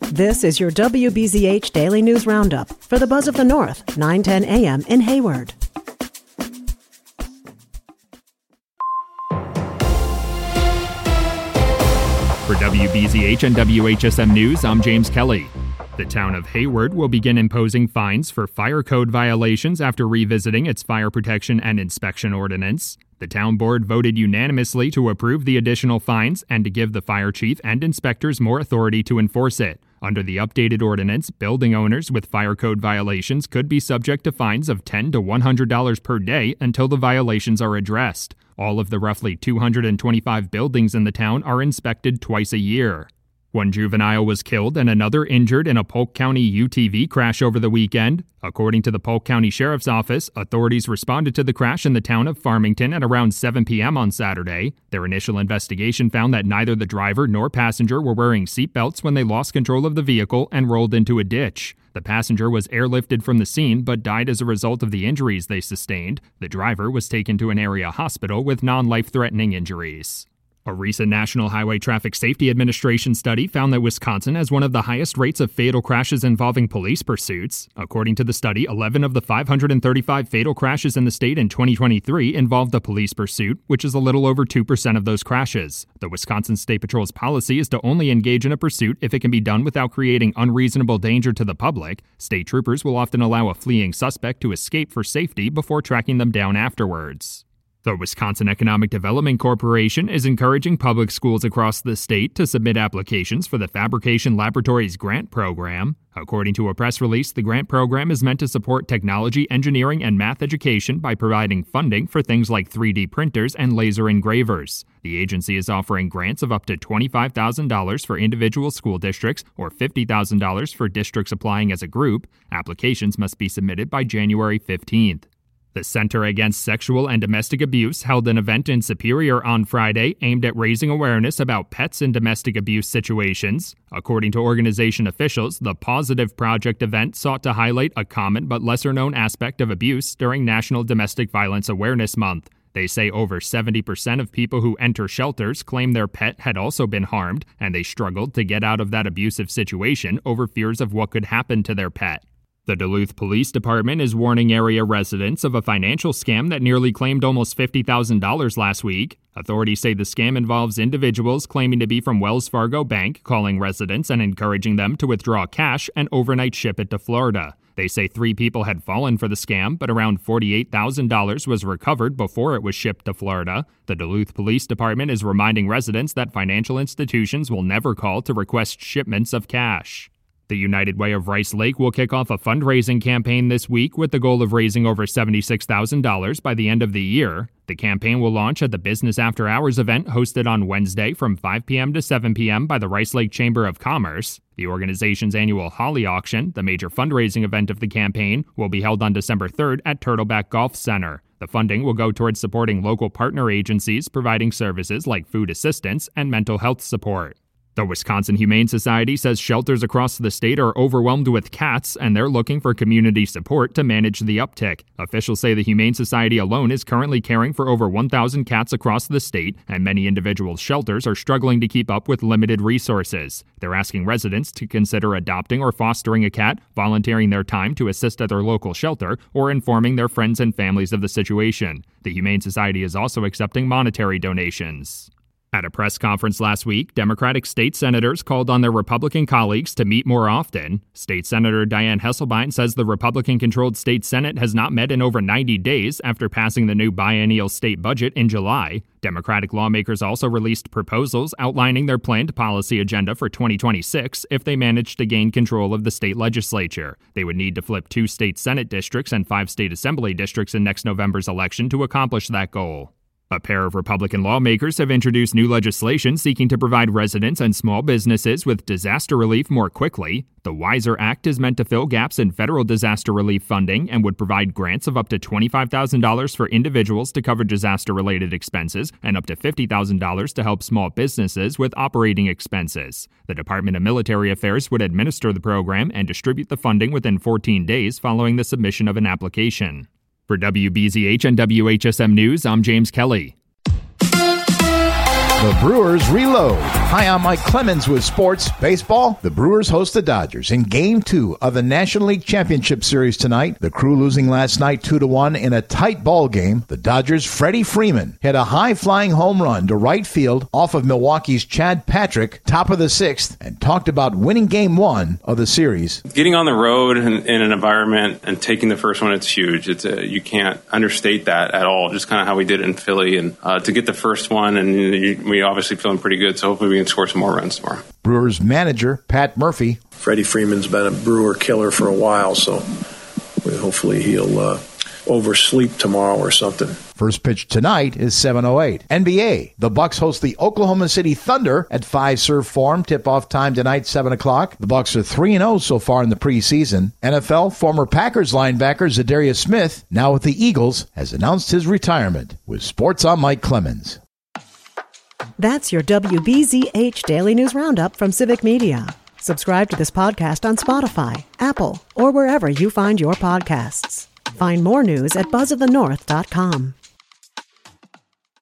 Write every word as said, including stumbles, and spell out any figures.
This is your W B Z H Daily News Roundup for the Buzz of the North, nine ten a.m. in Hayward. For W B Z H and W H S M News, I'm James Kelly. The town of Hayward will begin imposing fines for fire code violations after revisiting its fire protection and inspection ordinance. The town board voted unanimously to approve the additional fines and to give the fire chief and inspectors more authority to enforce it. Under the updated ordinance, building owners with fire code violations could be subject to fines of ten to one hundred dollars per day until the violations are addressed. All of the roughly two hundred twenty-five buildings in the town are inspected twice a year. One juvenile was killed and another injured in a Polk County U T V crash over the weekend. According to the Polk County Sheriff's Office, authorities responded to the crash in the town of Farmington at around seven p.m. on Saturday. Their initial investigation found that neither the driver nor passenger were wearing seatbelts when they lost control of the vehicle and rolled into a ditch. The passenger was airlifted from the scene but died as a result of the injuries they sustained. The driver was taken to an area hospital with non-life-threatening injuries. A recent National Highway Traffic Safety Administration study found that Wisconsin has one of the highest rates of fatal crashes involving police pursuits. According to the study, eleven of the five hundred thirty-five fatal crashes in the state in twenty twenty-three involved a police pursuit, which is a little over two percent of those crashes. The Wisconsin State Patrol's policy is to only engage in a pursuit if it can be done without creating unreasonable danger to the public. State troopers will often allow a fleeing suspect to escape for safety before tracking them down afterwards. The Wisconsin Economic Development Corporation is encouraging public schools across the state to submit applications for the Fabrication Laboratories Grant Program. According to a press release, the grant program is meant to support technology, engineering, and math education by providing funding for things like three D printers and laser engravers. The agency is offering grants of up to twenty-five thousand dollars for individual school districts or fifty thousand dollars for districts applying as a group. Applications must be submitted by January fifteenth. The Center Against Sexual and Domestic Abuse held an event in Superior on Friday aimed at raising awareness about pets in domestic abuse situations. According to organization officials, the Positive Project event sought to highlight a common but lesser-known aspect of abuse during National Domestic Violence Awareness Month. They say over seventy percent of people who enter shelters claim their pet had also been harmed, and they struggled to get out of that abusive situation over fears of what could happen to their pet. The Duluth Police Department is warning area residents of a financial scam that nearly claimed almost fifty thousand dollars last week. Authorities say the scam involves individuals claiming to be from Wells Fargo Bank, calling residents and encouraging them to withdraw cash and overnight ship it to Florida. They say three people had fallen for the scam, but around forty-eight thousand dollars was recovered before it was shipped to Florida. The Duluth Police Department is reminding residents that financial institutions will never call to request shipments of cash. The United Way of Rice Lake will kick off a fundraising campaign this week with the goal of raising over seventy-six thousand dollars by the end of the year. The campaign will launch at the Business After Hours event hosted on Wednesday from five p.m. to seven p.m. by the Rice Lake Chamber of Commerce. The organization's annual Holly Auction, the major fundraising event of the campaign, will be held on December third at Turtleback Golf Center. The funding will go towards supporting local partner agencies providing services like food assistance and mental health support. The Wisconsin Humane Society says shelters across the state are overwhelmed with cats, and they're looking for community support to manage the uptick. Officials say the Humane Society alone is currently caring for over one thousand cats across the state, and many individual shelters are struggling to keep up with limited resources. They're asking residents to consider adopting or fostering a cat, volunteering their time to assist at their local shelter, or informing their friends and families of the situation. The Humane Society is also accepting monetary donations. At a press conference last week, Democratic state senators called on their Republican colleagues to meet more often. State Senator Dianne Hesselbein says the Republican-controlled state Senate has not met in over ninety days after passing the new biennial state budget in July. Democratic lawmakers also released proposals outlining their planned policy agenda for twenty twenty-six if they manage to gain control of the state legislature. They would need to flip two state Senate districts and five state assembly districts in next November's election to accomplish that goal. A pair of Republican lawmakers have introduced new legislation seeking to provide residents and small businesses with disaster relief more quickly. The WISER Act is meant to fill gaps in federal disaster relief funding and would provide grants of up to twenty-five thousand dollars for individuals to cover disaster-related expenses and up to fifty thousand dollars to help small businesses with operating expenses. The Department of Military Affairs would administer the program and distribute the funding within fourteen days following the submission of an application. For W B Z H and W H S M News, I'm James Kelly. The Brewers reload. Hi, I'm Mike Clemens with sports. Baseball, the Brewers host the Dodgers in Game two of the National League Championship Series tonight. The Crew losing last night two to one in a tight ball game. The Dodgers' Freddie Freeman hit a high-flying home run to right field off of Milwaukee's Chad Patrick, top of the sixth, and talked about winning Game one of the series. Getting on the road in, in an environment and taking the first one, it's huge. It's a, you can't understate that at all. Just kind of how we did it in Philly, and uh, to get the first one, and you, we obviously feeling pretty good, so hopefully we can score some more runs tomorrow. Brewers manager Pat Murphy. Freddie Freeman's been a Brewer killer for a while, so hopefully he'll uh, oversleep tomorrow or something. First pitch tonight is seven oh eight. N B A. The Bucks host the Oklahoma City Thunder at Fiserv Forum. Tip-off time tonight, seven o'clock. The Bucks are three and oh so far in the preseason. N F L former Packers linebacker Zadarius Smith, now with the Eagles, has announced his retirement. With sports, I'm Mike Clemens. That's your W B Z H Daily News Roundup from Civic Media. Subscribe to this podcast on Spotify, Apple, or wherever you find your podcasts. Find more news at buzz of the north dot com.